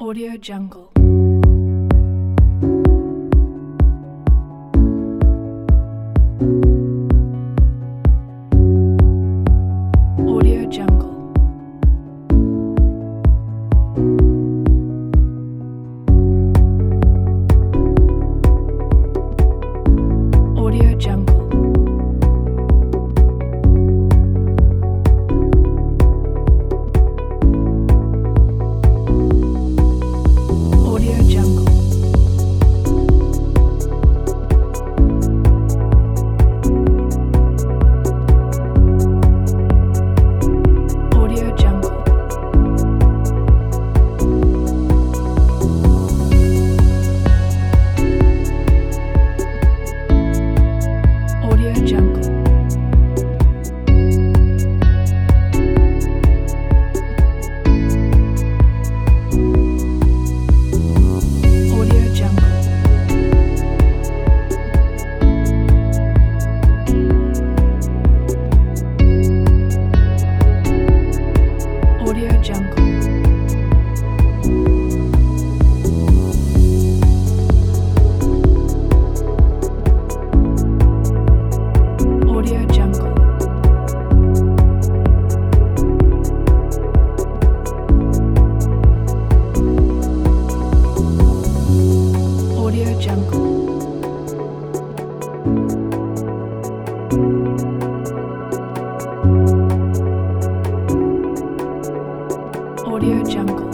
Audio Jungle. Audio Jungle. Audio Jungle. Audio Jungle. Audio Jungle. Audio Jungle. Audio Jungle. Audio Jungle. Audio Jungle. Audio Jungle. Audio Jungle.